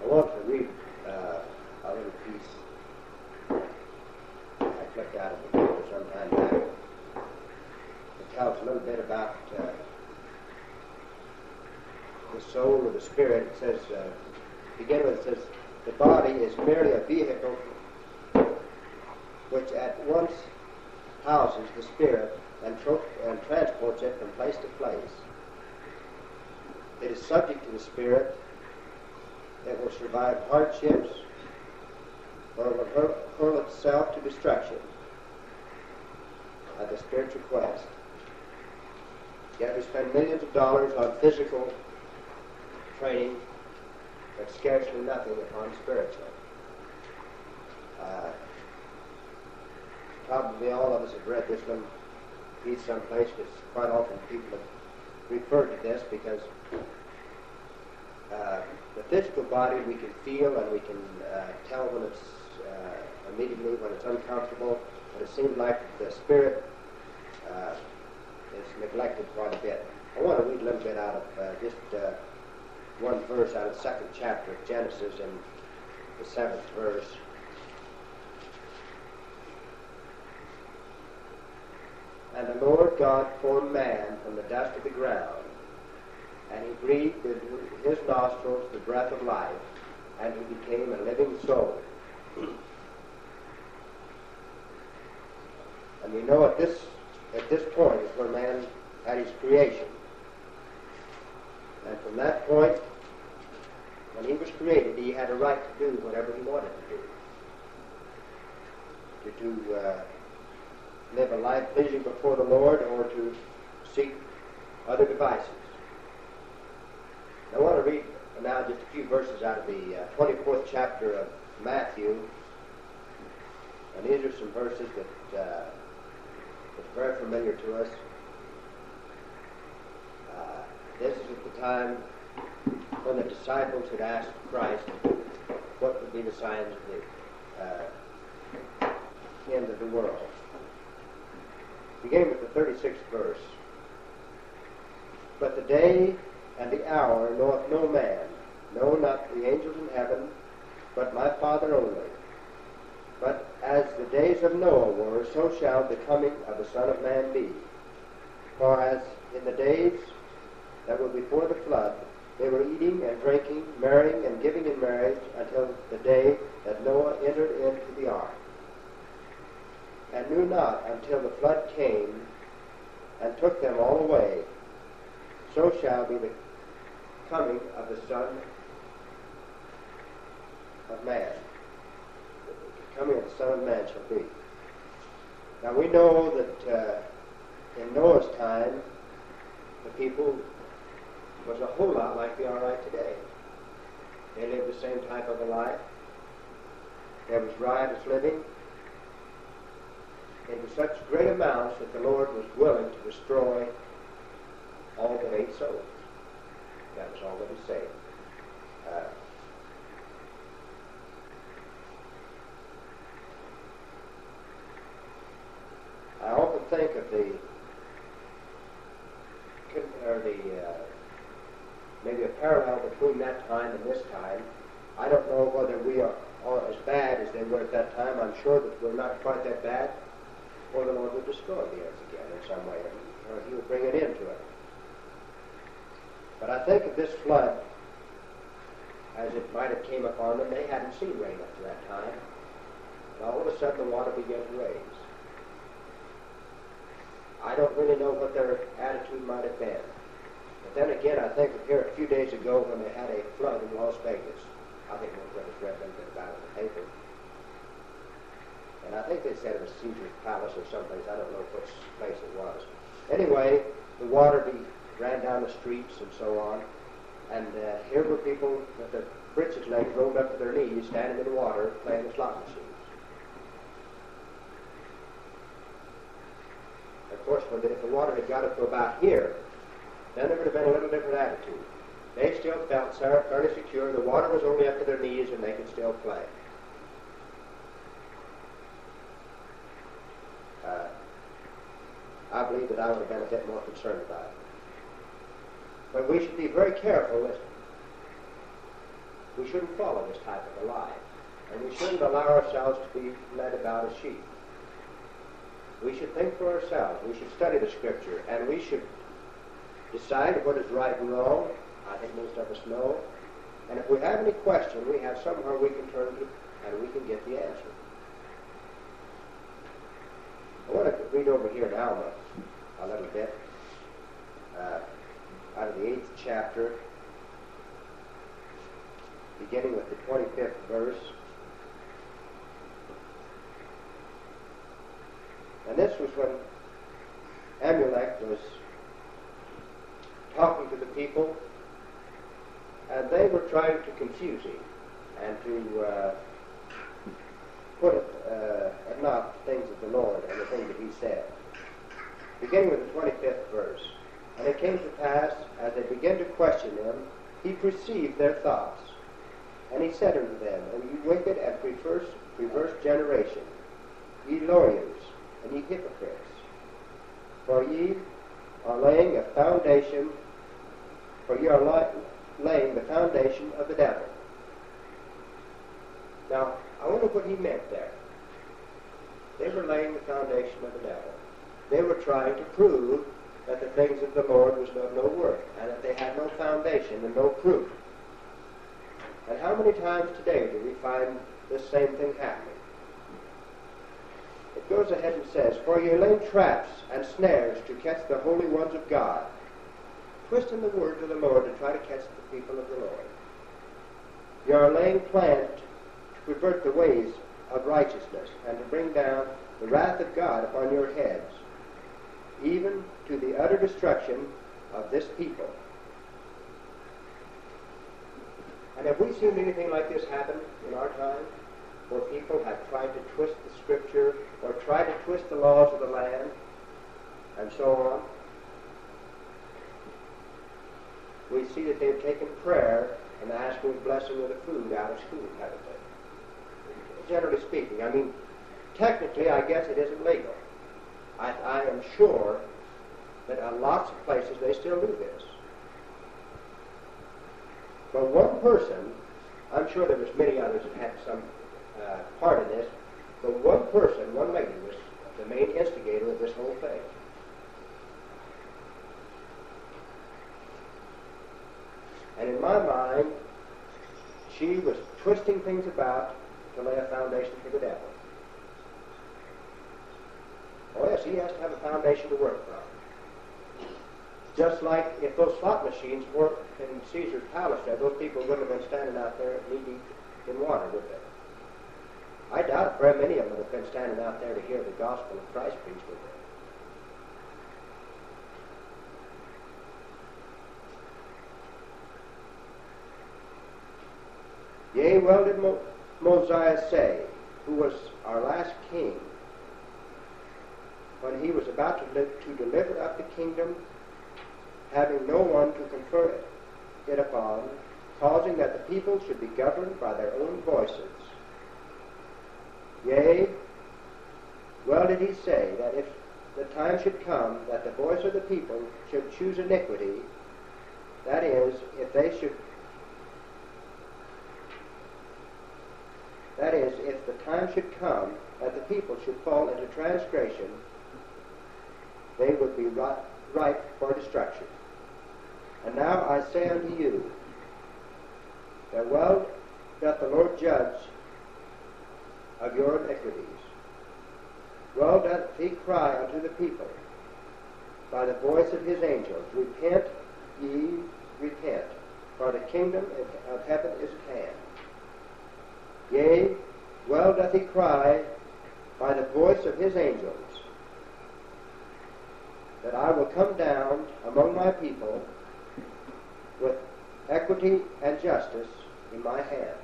I want to read a little piece I clicked out of the paper some time back. It tells a little bit about the soul or the spirit. It says, begin with, it says, the body is merely a vehicle which at once houses the spirit and transports it from place to place. It is subject to the spirit. It will survive hardships or will hurl itself to destruction at the spirit's request. Yet we spend millions of dollars on physical training, but scarcely nothing upon spiritual. Probably all of us have read this one piece someplace, because quite often people have referred to this, because the physical body we can feel and we can tell when it's immediately when it's uncomfortable, but it seems like the spirit is neglected quite a bit. I want to read a little bit out of just one verse out of the 2nd chapter of Genesis in the 7th verse. And the Lord God formed man from the dust of the ground, and he breathed into his nostrils the breath of life, and he became a living soul. And we know at this point is where man had his creation. And from that point, when he was created, he had a right to do whatever he wanted to do. To live a life pleasing before the Lord, or to seek other devices. I want to read now just a few verses out of the 24th chapter of Matthew. And these are some verses that are very familiar to us. This is at the time when the disciples had asked Christ what would be the signs of the end of the world. Beginning with the 36th verse. But the day and the hour knoweth no man, no, not the angels in heaven, but my Father only. But as the days of Noah were, so shall the coming of the Son of Man be. For as in the days that were before the flood, they were eating and drinking, marrying and giving in marriage, until the day that Noah entered into the ark, and knew not until the flood came and took them all away. So shall be the coming of the Son of Man. The coming of the Son of Man shall be. Now we know that in Noah's time, the people was a whole lot like we are right today. They lived the same type of a life. There was riotous living. It was such great amounts that the Lord was willing to destroy all but 8 souls. That was all that he saved. I often think of maybe a parallel between that time and this time. I don't know whether we are as bad as they were at that time. I'm sure that we're not quite that bad, or the Lord would destroy the earth again in some way, or he would bring it into it. But I think of this flood as it might have came upon them. They hadn't seen rain up to that time. And all of a sudden the water began to raise. I don't really know what their attitude might have been. But then again, I think of here a few days ago when they had a flood in Las Vegas. I think most of us read a little bit about it in the paper. And I think they said it was Caesar's Palace or someplace. I don't know which place it was. Anyway, the water ran down the streets and so on. And here were people with their breeches legs rolled up to their knees, standing in the water, playing the slot machines. Of course, if the water had got up to about here, then there would have been a little different attitude. They still felt fairly secure. The water was only up to their knees, and they could still play. I believe that I would have been a bit more concerned about it. But we should be very careful We shouldn't follow this type of a life. And we shouldn't allow ourselves to be led about as sheep. We should think for ourselves. We should study the Scripture. And we should decide what is right and wrong. I think most of us know. And if we have any question, we have somewhere we can turn to and we can get the answer. I want to read over here in Alma a little bit out of the 8th chapter, beginning with the 25th verse. And this was when Amulek was talking to the people, and they were trying to confuse him and to put at naught things of the Lord and the things that he said. Beginning with the 25th verse. And it came to pass, as they began to question him, he perceived their thoughts. And he said unto them, O ye wicked and perverse generation, ye lawyers, and ye hypocrites, for ye are laying a foundation, for ye are laying the foundation of the devil. Now, I wonder what he meant there. They were laying the foundation of the devil. They were trying to prove that the things of the Lord was of no worth, and that they had no foundation and no proof. And how many times today do we find this same thing happening? It goes ahead and says, For ye lay traps and snares to catch the holy ones of God, twisting the word of the Lord to try to catch the people of the Lord. Ye are laying plans to pervert the ways of righteousness, and to bring down the wrath of God upon your heads, even to the utter destruction of this people. And have we seen anything like this happen in our time, where people have tried to twist the Scripture, or tried to twist the laws of the land, and so on? We see that they've taken prayer and asking the blessing of the food out of school, haven't they? Generally speaking. I mean, technically, I guess it isn't legal. I am sure that in lots of places they still do this. But one person, I'm sure there was many others that had some part in this, but one person, one lady, was the main instigator of this whole thing. And in my mind, she was twisting things about to lay a foundation for the devil. Oh yes, he has to have a foundation to work from. Just like if those slot machines worked in Caesar's palace there, those people wouldn't have been standing out there knee-deep in water, would they? I doubt if very many of them would have been standing out there to hear the gospel of Christ preached, would they? Yea, well did Mosiah say, who was our last king, when he was about to deliver up the kingdom, having no one to confer it upon, causing that the people should be governed by their own voices. Yea, well did he say that if the time should come that the voice of the people should choose iniquity, that is, if the time should come that the people should fall into transgression, they would be ripe for destruction. And now I say unto you, that well doth the Lord judge of your iniquities. Well doth he cry unto the people by the voice of his angels, Repent ye, repent, for the kingdom of heaven is at hand. Yea, well doth he cry by the voice of his angels, that I will come down among my people with equity and justice in my hands.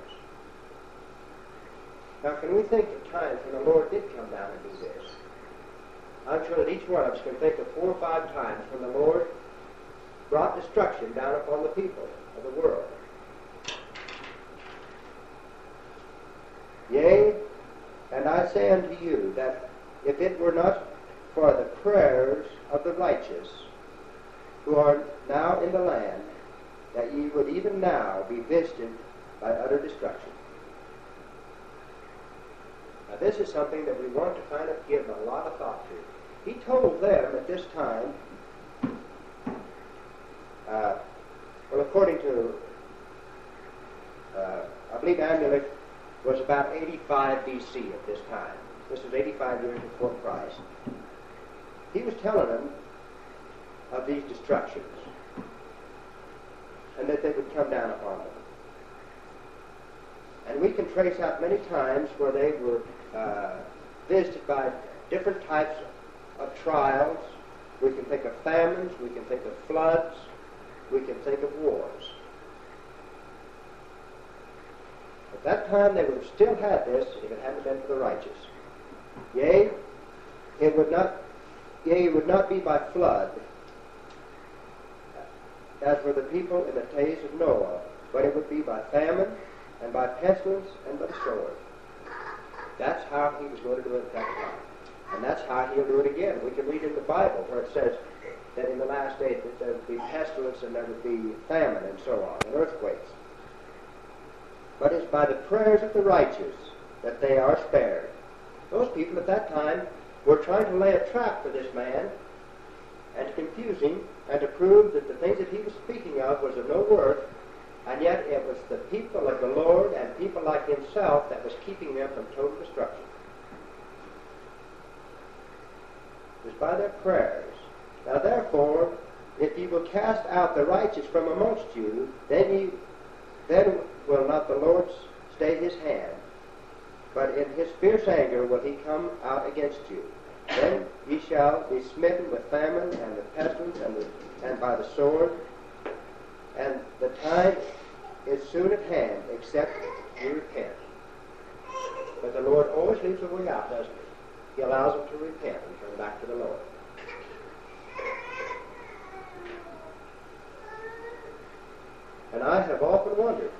Now, can we think of times when the Lord did come down and do this? I'm sure that each one of us can think of 4 or 5 times when the Lord brought destruction down upon the people of the world. Yea, and I say unto you that if it were not for the prayers of the righteous who are now in the land, that ye would even now be visited by utter destruction. Now this is something that we want to kind of give a lot of thought to. He told them at this time, well, according to, I believe Amulek was about 85 BC at this time. This was 85 years before Christ. He was telling them of these destructions and that they would come down upon them. And we can trace out many times where they were visited by different types of trials. We can think of famines, we can think of floods, we can think of wars. At that time they would have still had this if it hadn't been for the righteous. Yea, it would not be by flood, as were the people in the days of Noah, but it would be by famine, and by pestilence, and by the sword. That's how he was going to do it at that time. And that's how he'll do it again. We can read in the Bible where it says that in the last days that there would be pestilence, and there would be famine, and so on, and earthquakes. But it's by the prayers of the righteous that they are spared. Those people at that time were trying to lay a trap for this man and to confuse him and to prove that the things that he was speaking of was of no worth, and yet it was the people of the Lord and people like himself that was keeping them from total destruction. It was by their prayers. Now therefore, if ye will cast out the righteous from amongst you, then will not the Lord stay his hand, but in his fierce anger will he come out against you. Then ye shall be smitten with famine and with pestilence and by the sword, and the time is soon at hand, except you repent. But the Lord always leaves a way out, doesn't he? He allows them to repent and turn back to the Lord. And I have often wondered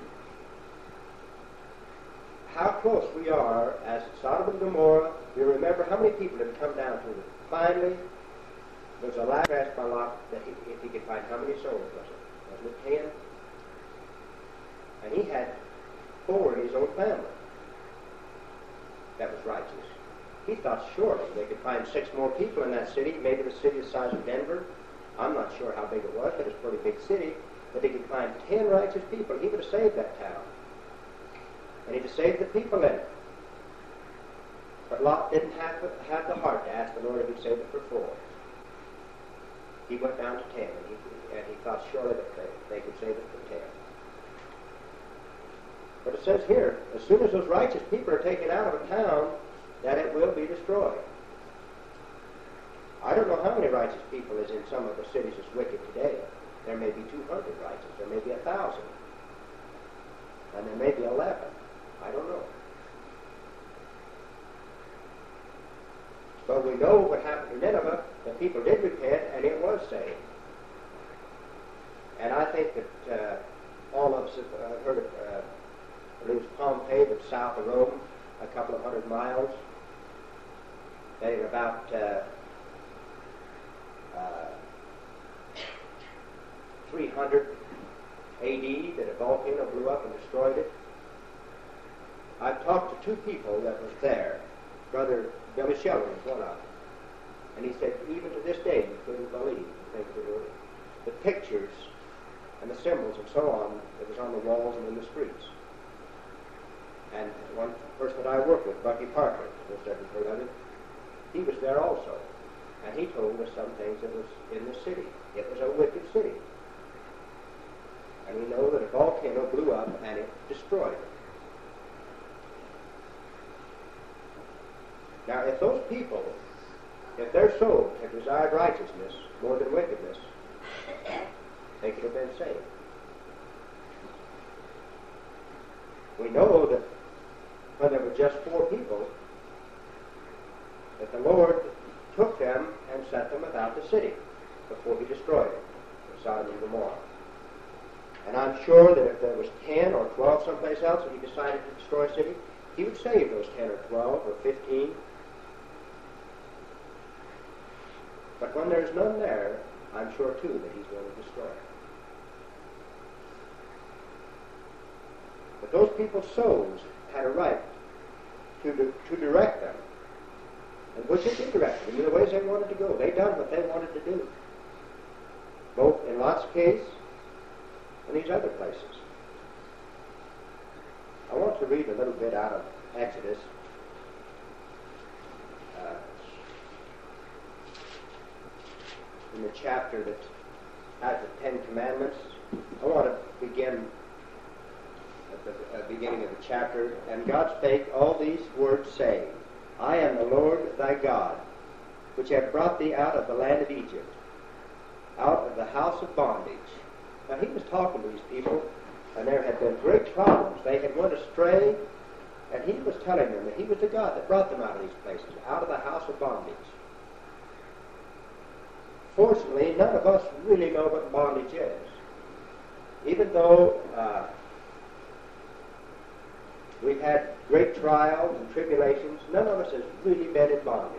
how close we are as Sodom and Gomorrah. You remember how many people had come down to it. Finally, there was a last asked by Lot that if he could find how many souls was it? Wasn't it 10? And he had 4 in his own family that was righteous. He thought surely they could find 6 more people in that city, maybe the city the size of Denver. I'm not sure how big it was, but it's a pretty big city. But he could find 10 righteous people. He would have saved that town. And he'd have saved the people in it. But Lot didn't have the heart to ask the Lord if he'd save it for 4. He went down to 10, and he thought surely that they could save it for 10. But it says here, as soon as those righteous people are taken out of a town, that it will be destroyed. I don't know how many righteous people is in some of the cities that's wicked today. There may be 200 righteous. There may be 1,000. And there may be 11. I don't know. But we know what happened to Nineveh. The people did repent, and it was saved. And I think that all of us have heard of, I believe it's Pompeii, that's south of Rome, a couple of 100 miles. That in about 300 A.D. that a volcano blew up and destroyed it. I've talked to 2 people that was there. Brother Billy Sheldon was one of them. And he said, even to this day, you couldn't believe the pictures and the symbols and so on that was on the walls and in the streets. And one person that I worked with, Bucky Parker, most of you heard of him, he was there also. And he told us some things that was in the city. It was a wicked city. And we know that a volcano blew up and it destroyed it. Now, if those people, if their souls had desired righteousness more than wickedness, they could have been saved. We know that when there were just 4 people, that the Lord took them and set them without the city before he destroyed it, Sodom and Gomorrah. And I'm sure that if there was 10 or 12 someplace else and he decided to destroy a city, he would save those 10 or 12 or 15. But when there's none there, I'm sure too that he's going to destroy it. The But those people's souls had a right to direct them. And which it did direct them in the ways they wanted to go. They done what they wanted to do. Both in Lot's case and these other places. I want to read a little bit out of Exodus. In the chapter that has the Ten Commandments. I want to begin at the beginning of the chapter. And God spake all these words, saying, I am the Lord thy God, which have brought thee out of the land of Egypt, out of the house of bondage. Now he was talking to these people, and there had been great problems. They had went astray, and he was telling them that he was the God that brought them out of these places, out of the house of bondage. Fortunately, none of us really know what bondage is. Even though we've had great trials and tribulations, none of us has really been in bondage.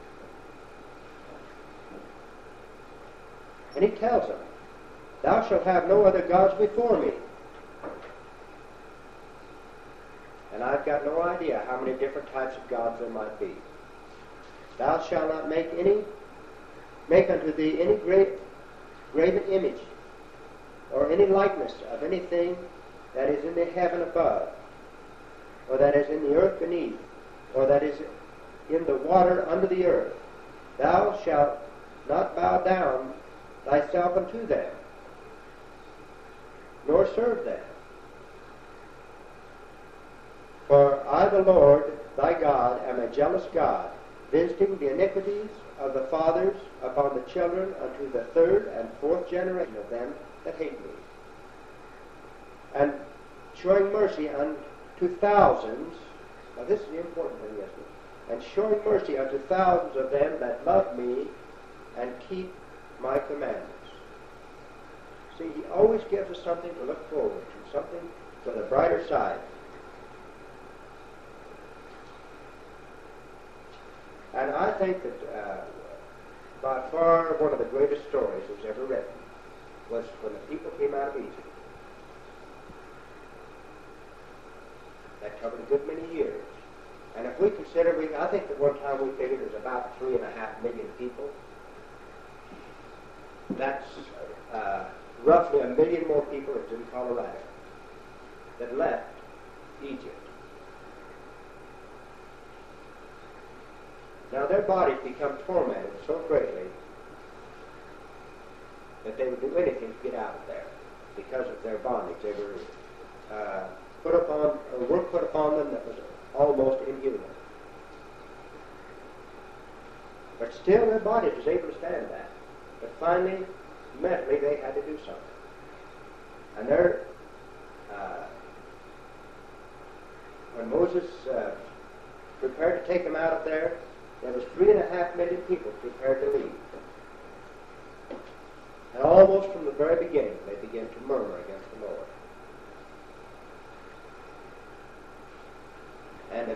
And he tells them, thou shalt have no other gods before me. And I've got no idea how many different types of gods there might be. Thou shalt not make unto thee any graven image, or any likeness of anything that is in the heaven above, or that is in the earth beneath, or that is in the water under the earth. Thou shalt not bow down thyself unto them, nor serve them. For I, the Lord thy God, am a jealous God, visiting the iniquities of the fathers upon the children unto the third and fourth generation of them that hate me, and showing mercy unto thousands. Now this is the important thing, isn't it? And showing mercy unto thousands of them that love me and keep my commandments. See, he always gives us something to look forward to, something for the brighter side. And I think that by far one of the greatest stories that was ever written was when the people came out of Egypt. That covered a good many years. And if we consider, I think that one time we figured it was about 3.5 million people. That's roughly 1 million more people that's in Colorado that left Egypt. Now their bodies become tormented so greatly that they would do anything to get out of there because of their bondage. They were work put upon them that was almost inhuman. But still their bodies was able to stand that. But finally, mentally, they had to do something. And when Moses prepared to take them out of there was 3.5 million people prepared to leave. And almost from the very beginning, they began to murmur against the Lord. And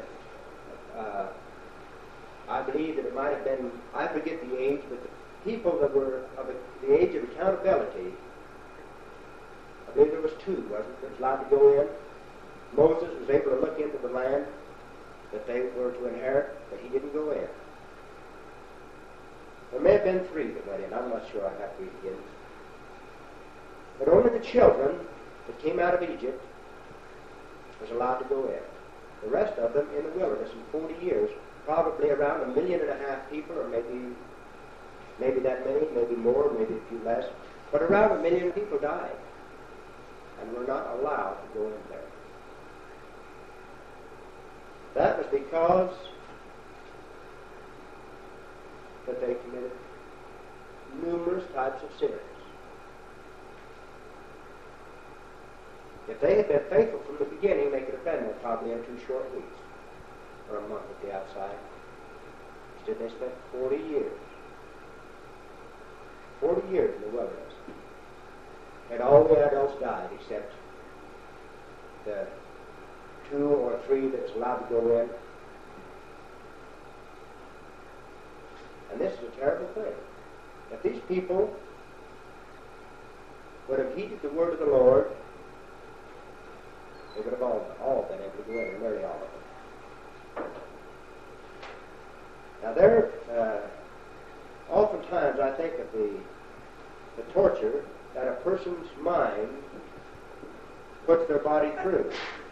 I believe that it might have been, I forget the age, but the people that were of the age of accountability, I believe there was 2, wasn't there, that was allowed to go in. Moses was able to look into the land that they were to inherit, but he didn't go in. There may have been 3 that went in. I'm not sure. I have to read again. But only the children that came out of Egypt was allowed to go in. The rest of them in the wilderness in 40 years, probably around 1.5 million people, or maybe that many, maybe more, maybe a few less. But around 1 million people died and were not allowed to go in there. That was because that they committed numerous types of sins. If they had been faithful from the beginning, they could have been there probably in 2 short weeks, or a month at the outside. Instead, they spent 40 years. 40 years in the wilderness. And all the adults died except the 2 or 3 that was allowed to go in. And this is a terrible thing. If these people would have heeded the word of the Lord, they would have all died. mind puts their body through.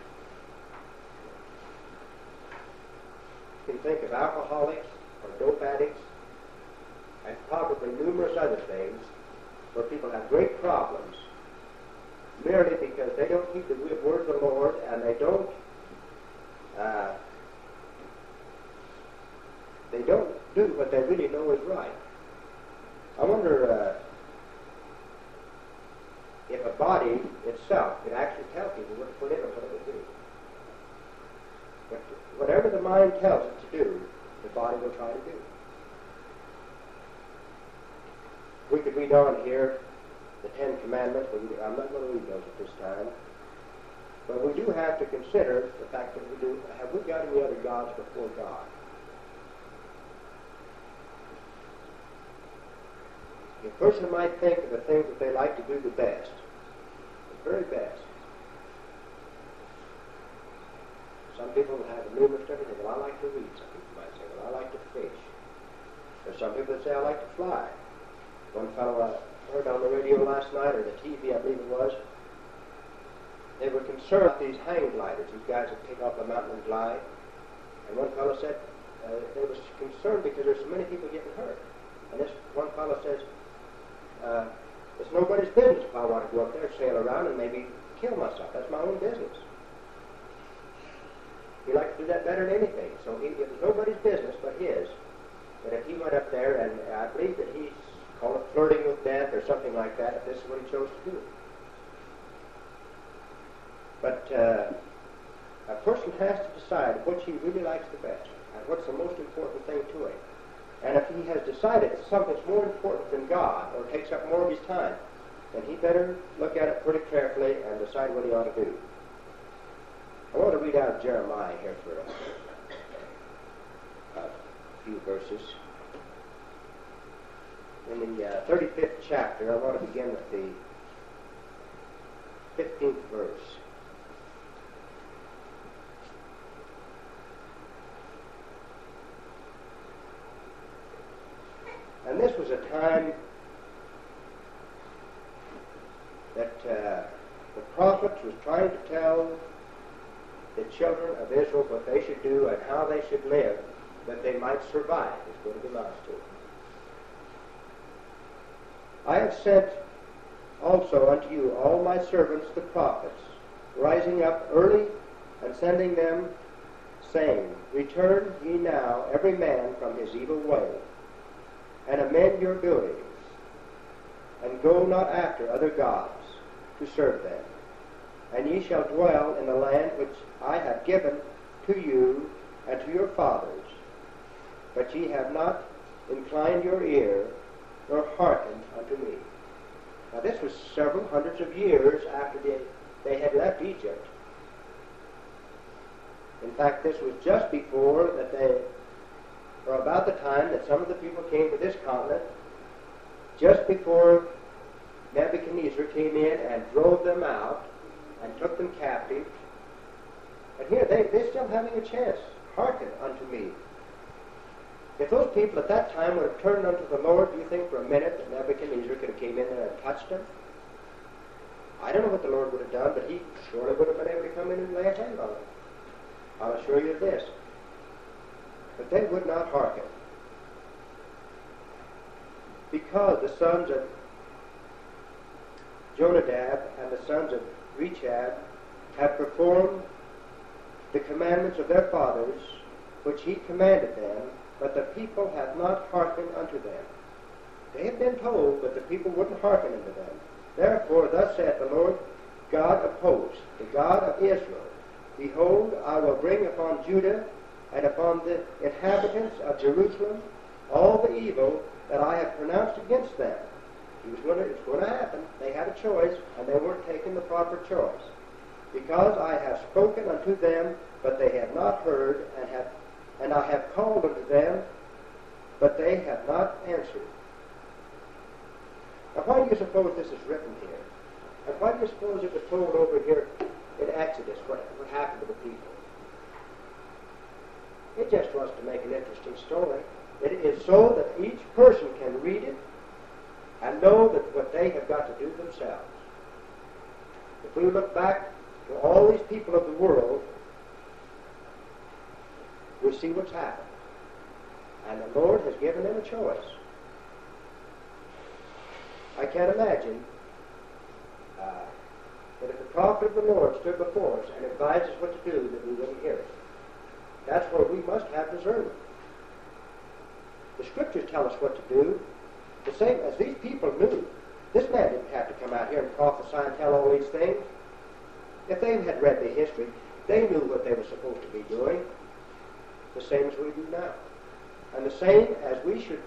You can think of alcoholics or dope addicts and probably numerous other things where people have great problems merely because they don't keep the word of the Lord and they don't do what they really know is right. I wonder if a body itself could actually tell people what to put in or what it would do. But whatever the mind tells it to do, the body will try to do. We could read on here the Ten Commandments, but I'm not going to read those at this time. But we do have to consider the fact that have we got any other gods before God? A person might think of the things that they like to do the best, the very best. Some people have numerous different things. Well, I like to read. Some people might say, well, I like to fish. There's some people that say, I like to fly. One fellow I heard on the radio last night, or the TV, I believe it was, they were concerned about these hang gliders, these guys that take off the mountain and glide. And one fellow said they were concerned because there's so many people getting hurt. And this one fellow says, it's nobody's business if I want to go up there, sail around, and maybe kill myself. That's my own business. He liked to do that better than anything. So it was nobody's business but his. But if he went up there, and I believe that he called it flirting with death or something like that, if this is what he chose to do. But a person has to decide which he really likes the best and what's the most important thing to him. And if he has decided that something's more important than God or takes up more of his time, then he better look at it pretty carefully and decide what he ought to do. I want to read out of Jeremiah here for a few verses. In the 35th chapter, I want to begin with the 15th verse. And this was a time that the prophet was trying to tell the children of Israel what they should do and how they should live, that they might survive, is what it amounts to. I have sent also unto you all my servants the prophets, rising up early and sending them, saying, Return ye now every man from his evil way, and amend your doings, and go not after other gods to serve them. And ye shall dwell in the land which I have given to you and to your fathers, but ye have not inclined your ear, nor hearkened unto me. Now this was several hundreds of years after they had left Egypt. In fact, this was just before that or about the time that some of the people came to this continent, just before Nebuchadnezzar came in and drove them out and took them captive. And here they're still having a chance. Hearken unto me. If those people at that time would have turned unto the Lord, do you think for a minute that Nebuchadnezzar could have came in there and touched them? I don't know what the Lord would have done, but he surely would have been able to come in and lay a hand on them. I'll assure you of this. But they would not hearken. Because the sons of Jonadab and the sons of Rechab have performed the commandments of their fathers, which he commanded them, but the people have not hearkened unto them. They had been told, but the people wouldn't hearken unto them. Therefore, thus saith the Lord God of hosts, the God of Israel, Behold, I will bring upon Judah and upon the inhabitants of Jerusalem all the evil that I have pronounced against them. It's going to happen. They had a choice, and they weren't taking the proper choice. Because I have spoken unto them, but they have not heard, and I have called unto them, but they have not answered. Now, why do you suppose this is written here? And why do you suppose it was told over here in Exodus what happened to the people? It just was to make an interesting story. It is so that each person can read it and know that what they have got to do themselves. If we look back to all these people of the world, we see what's happened. And the Lord has given them a choice. I can't imagine that if the prophet of the Lord stood before us and advised us what to do, that we wouldn't hear it. That's where we must have discernment. The Scriptures tell us what to do, the same as these people knew. This man didn't have to come out here and prophesy and tell all these things. If they had read the history, they knew what they were supposed to be doing, the same as we do now. And the same as we should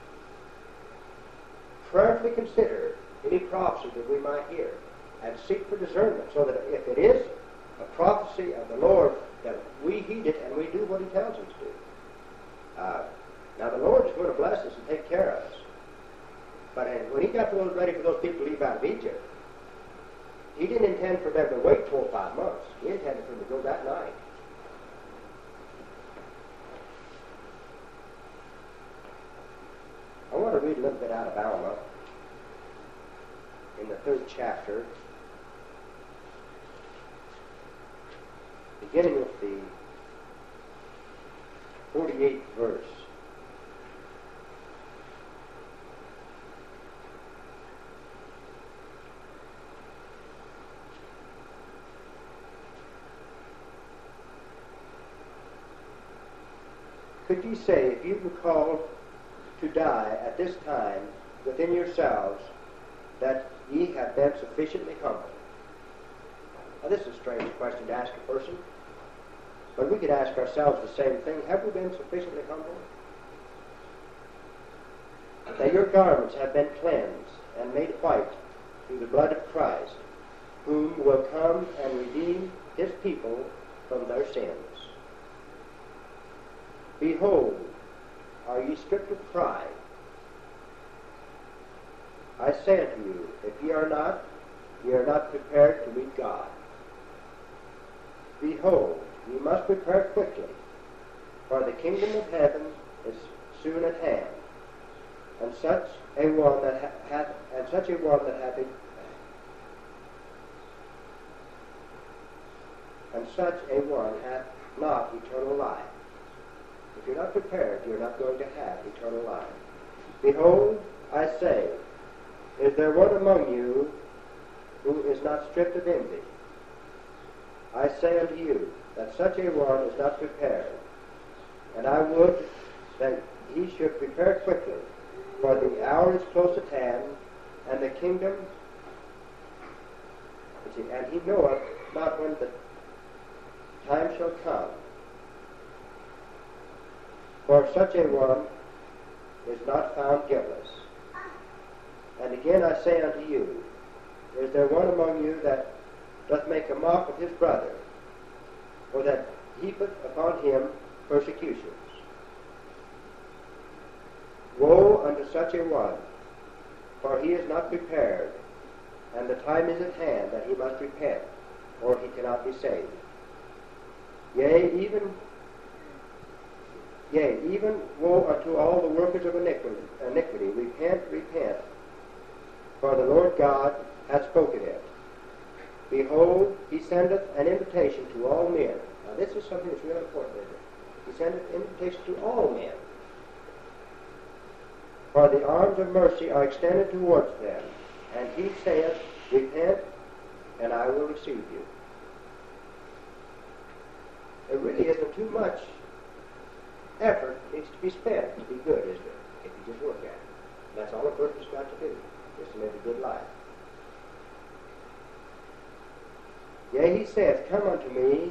prayerfully consider any prophecy that we might hear and seek for discernment, so that if it is a prophecy of the Lord, that we heed it and we do what he tells us to do. Now the Lord is going to bless us and take care of us. But when he got those ready for those people to leave out of Egypt, he didn't intend for them to wait 4 or 5 months. He intended for them to go that night. I want to read a little bit out of Alma in the 3rd chapter, beginning with the 48th verse. Could ye say, if you were called to die at this time within yourselves, that ye have been sufficiently humble? Now this is a strange question to ask a person, but we could ask ourselves the same thing. Have we been sufficiently humble? That your garments have been cleansed and made white through the blood of Christ, whom will come and redeem his people from their sins. Behold, are ye stripped of pride? I say unto you, if ye are not prepared to meet God. Behold, ye must prepare quickly, for the kingdom of heaven is soon at hand. And such a one that hath not eternal life. If you're not prepared, you're not going to have eternal life. Behold, I say, is there one among you who is not stripped of envy? I say unto you, that such a one is not prepared. And I would that he should prepare quickly, for the hour is close at hand, and the kingdom, and he knoweth not when the time shall come. For such a one is not found guiltless. And again I say unto you, is there one among you that doth make a mock of his brother, or that heapeth upon him persecutions? Woe unto such a one, for he is not prepared, and the time is at hand that he must repent, or he cannot be saved. Yea, even woe unto all the workers of iniquity. Repent, repent, for the Lord God hath spoken it. Behold, he sendeth an invitation to all men. Now this is something that's really important, isn't it? He sendeth an invitation to all men. For the arms of mercy are extended towards them, and he saith, repent, and I will receive you. There really isn't too much effort needs to be spent to be good, is there? If you just work at it. And that's all a person's got to do, just to live a good life. Yea, he saith, come unto me,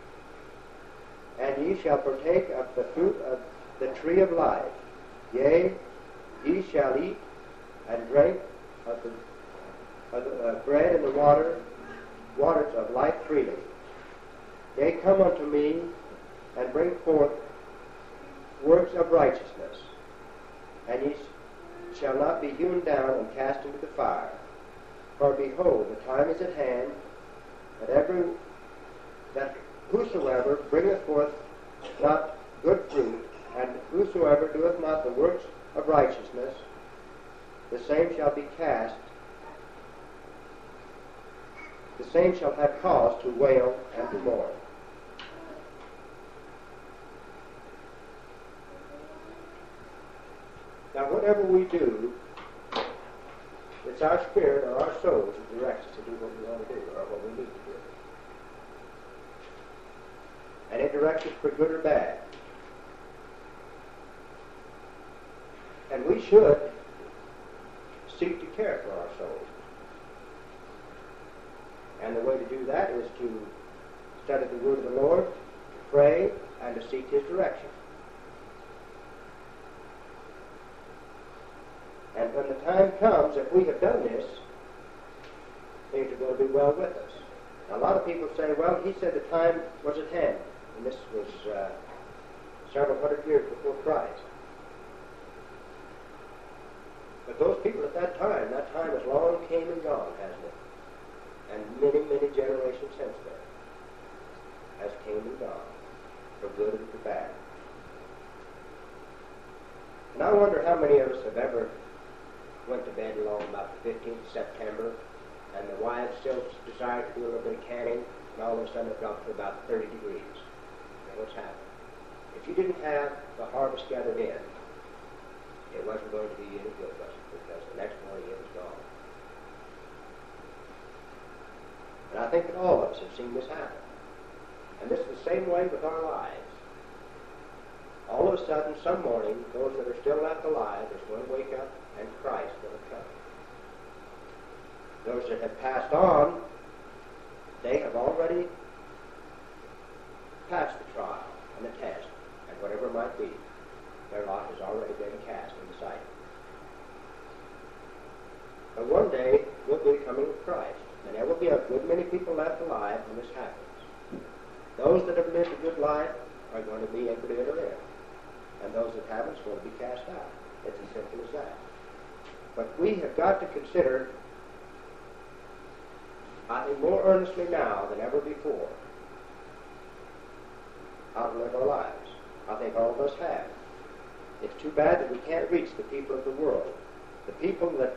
and ye shall partake of the fruit of the tree of life. Yea, ye shall eat and drink of the bread and the waters of life freely. Yea, come unto me, and bring forth works of righteousness, and ye shall not be hewn down and cast into the fire. For behold, the time is at hand, that whosoever bringeth forth not good fruit, and whosoever doeth not the works of righteousness, the same shall be cast the same shall have cause to wail and to mourn. Now, whatever we do, it's our spirit or our soul that directs us to do what we want to do or what we need to do. And it directs us for good or bad. And we should seek to care for our souls. And the way to do that is to study the Word of the Lord, to pray, and to seek His direction. And when the time comes, if we have done this, things are going to be well with us. Now, a lot of people say, well, he said the time was at hand. And this was several hundred years before Christ. But those people at that time has long came and gone, hasn't it? And many, many generations since then has came and gone, for good and for bad. And I wonder how many of us have ever went to bed along about the 15th of September, and the wives still desired to do a little bit of canning, and all of a sudden it dropped to about 30 degrees. Now what's happened? If you didn't have the harvest gathered in, it wasn't going to be any good, was it? Because the next morning it was gone. And I think that all of us have seen this happen. And this is the same way with our lives. All of a sudden, some morning, those that are still left alive is going to wake up and Christ will come. Those that have passed on, they have already passed the trial and the test, and whatever it might be, their lot has already been cast in the sight. But one day, we'll be coming with Christ, and there will be a good many people left alive when this happens. Those that have lived a good life are going to be able to enter in, and those that haven't are going to be cast out. It's as simple as that. But we have got to consider, I think more earnestly now than ever before, how to live our lives. I think all of us have. It's too bad that we can't reach the people of the world, the people that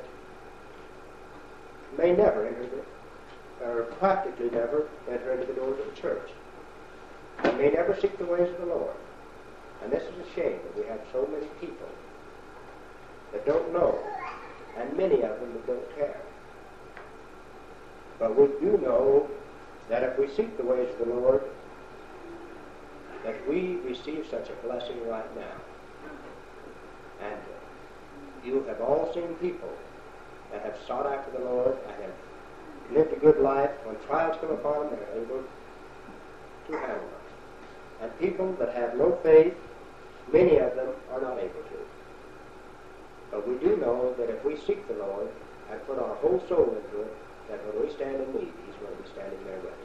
may never enter or practically never enter into the doors of the church, and may never seek the ways of the Lord. And this is a shame that we have so many people that don't know, and many of them that don't care. But we do know that if we seek the ways of the Lord, that we receive such a blessing right now. And you have all seen people that have sought after the Lord and have lived a good life. When trials come upon them, they're able to handle them. And people that have no faith, many of them are not able to. But we do know that if we seek the Lord and put our whole soul into it, that when we stand in need, He's going to be standing there with us.